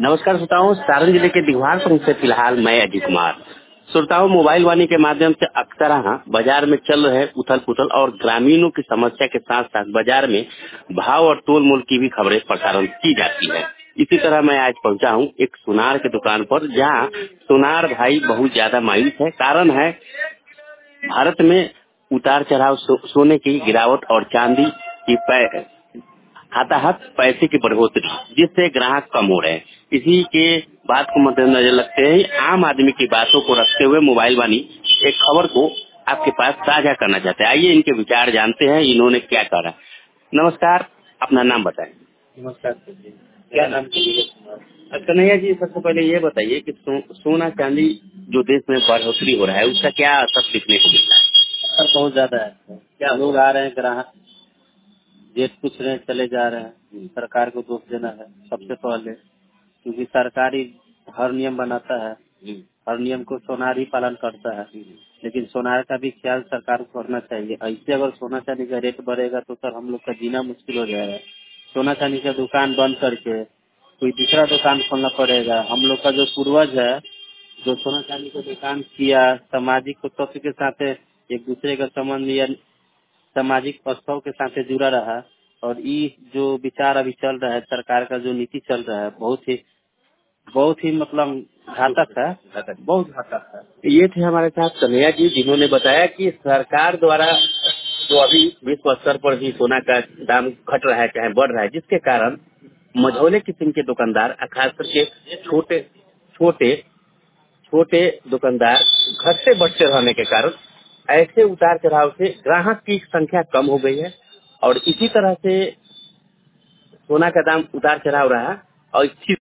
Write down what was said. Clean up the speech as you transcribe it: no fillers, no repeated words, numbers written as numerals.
नमस्कार श्रोताओं, सारण जिले के दिघवारपुर से फिलहाल मैं अजय कुमार। श्रोताओं, मोबाइल वाणी के माध्यम से अक्सर बाजार में चल रहे उथल पुथल और ग्रामीणों की समस्या के साथ साथ बाजार में भाव और तोल मोल की भी खबरें प्रसारण की जाती है। इसी तरह मैं आज पहुंचा हूं एक सुनार की दुकान पर, जहां सुनार भाई बहुत ज्यादा मायूस है। कारण है भारत में उतार चढ़ाव, सोने की गिरावट और चांदी की हताहत पैसे की बढ़ोतरी, जिससे ग्राहक कम हो रहे हैं। इसी के बात को मद्देनजर रखते हुए आम आदमी की बातों को रखते हुए मोबाइल वाणी एक खबर को आपके पास साझा करना चाहते हैं। आइए इनके विचार जानते हैं, इन्होंने क्या कहा। नमस्कार, अपना नाम बताएं। नमस्कार सर जी। क्या नाम कन्हैया जी, सबसे पहले ये बताइए कि सोना चांदी जो देश में बढ़ोतरी हो रहा है, उसका क्या असर दिखने को मिल रहा है? सर बहुत ज्यादा है। क्या लोग आ रहे हैं, ग्राहक रेट पूछ रहे हैं, चले जा रहे हैं। सरकार को दोष देना है सबसे पहले, क्योंकि सरकार ही हर नियम बनाता है, हर नियम को सोनार ही पालन करता है। लेकिन सोनार का भी ख्याल सरकार को करना चाहिए। ऐसे अगर सोना चांदी का रेट बढ़ेगा तो सर हम लोग का जीना मुश्किल हो जाएगा। सोना चांदी का दुकान बंद करके कोई दूसरा दुकान खोलना पड़ेगा। हम लोग का जो पूर्वज है, जो सोना चांदी का दुकान किया, सामाजिक तत्व के साथ एक दूसरे का संबंध या सामाजिक प्रस्ताव के साथ जुड़ा रहा। और ये जो विचार अभी चल रहा है, सरकार का जो नीति चल रहा है, बहुत ही मतलब घातक है, बहुत घातक है। ये थे हमारे साथ कन्हैया जी, जिन्होंने बताया कि सरकार द्वारा जो अभी विश्व स्तर पर भी सोना का दाम घट रहा है, चाहे बढ़ रहा है, जिसके कारण मझौले किस्म के दुकानदार, खास करके छोटे छोटे छोटे दुकानदार घटते बढ़ते रहने के कारण ऐसे उतार चढ़ाव से ग्राहक की संख्या कम हो गई है। और इसी तरह से सोना का दाम उतार चढ़ाव रहा और इसी